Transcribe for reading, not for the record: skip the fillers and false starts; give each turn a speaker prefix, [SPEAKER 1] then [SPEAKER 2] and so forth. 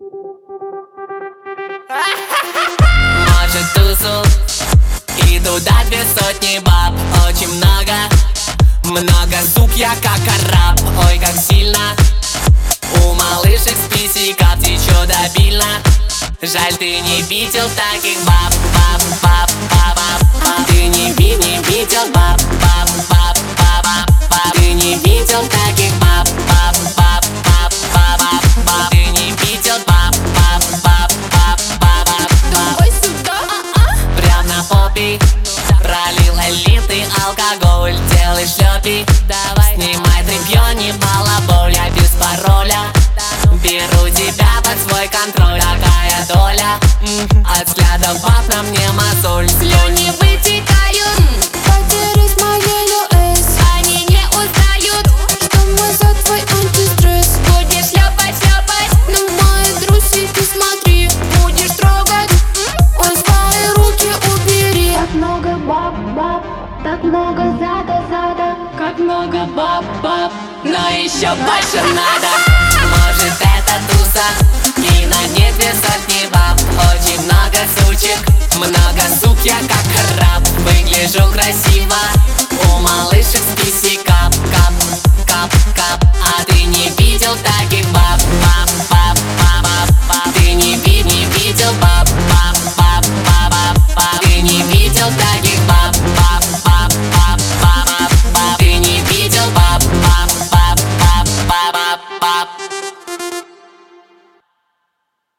[SPEAKER 1] Может, тусу и туда 200 баб. Очень много сук, я как араб. Ой, как сильно у малышек с писиков течет обильно. Жаль, ты не видел таких баб, баб, баб, баб, баб. Ты не видел баб, баб, баб, баб, баб. Ты не видел таких баб, баб, баб, баб, баб, баб. Ты не видел баб, баб, баб, баб, баб, баб.
[SPEAKER 2] Ой, сюда,
[SPEAKER 1] Прям на попе пролила литый алкоголь. Делай шлепи, давай, снимай тряпьё, не балаболь. Я без пароля беру тебя под свой контроль. Такая доля от взглядов баб на мне мозоль.
[SPEAKER 2] слюни вытекают, потерясь моей ОС. Они не узнают, что мы за твой антистресс. Будешь шлепать, на мои трусики смотри. Будешь трогать, ой, свои руки убери.
[SPEAKER 3] Так много баб, баб, так много зада.
[SPEAKER 2] Как много баб, но еще больше надо.
[SPEAKER 1] Может, это туса и на ней 200 баб. Очень много сучек, много сук, я как араб. Выгляжу красиво.